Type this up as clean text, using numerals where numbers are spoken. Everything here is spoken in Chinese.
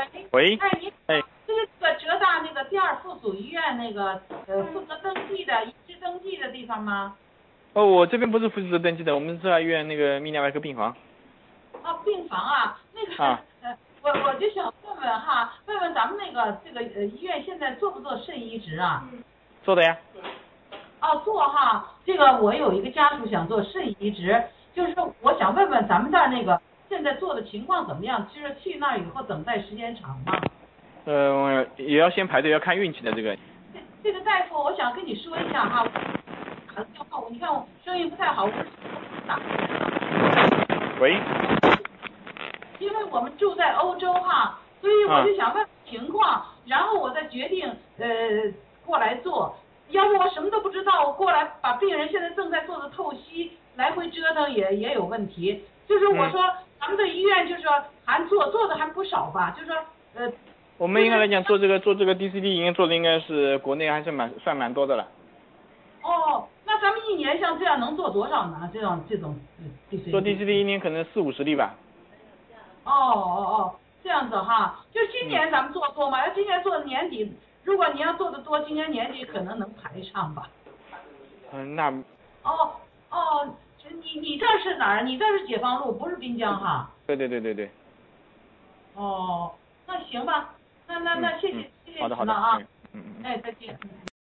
喂， 哎，您哎， 这是个浙大那个第二附属医院那个负责登记的医师登记的地方吗？ 哦，我这边不是负责登记的，我们是浙大医院那个泌尿外科病房。 哦，病房啊，那个啊， 我就想问问哈，问问咱们那个这个医院现在做不做肾移植啊？ 做的呀。 哦，做哈，这个我有一个家属想做肾移植，就是说我想问问咱们这儿那个现在做的情况怎么样？就是去那儿以后等待时间长吗？ 也要先排队，要看运气的这个。 这个大夫，我想跟你说一下哈，打个电话，你看我声音不太好，我是打。 喂。 因为我们住在欧洲哈，所以我就想问情况，然后我再决定过来做。要不我什么都不知道，我过来把病人现在正在做的透析来回折腾也有问题。就是我说咱们的医院就是说还做的还不少吧，就是说我们应该来讲做这个 DCD 应该做的应该是国内还是算蛮多的了。 哦，那咱们一年像这样能做多少呢？这种DCD。 做 DCD 一年可能40-50例吧。 这样子哈，就今年咱们做多嘛，要今年做年底，如果你要做的多，今年年底可能能排上吧。 那。 哦哦，你这是哪儿？你这是解放路，不是滨江哈。 对。 哦，那行吧，那谢谢好的。 您了啊。 嗯。 哎，再见。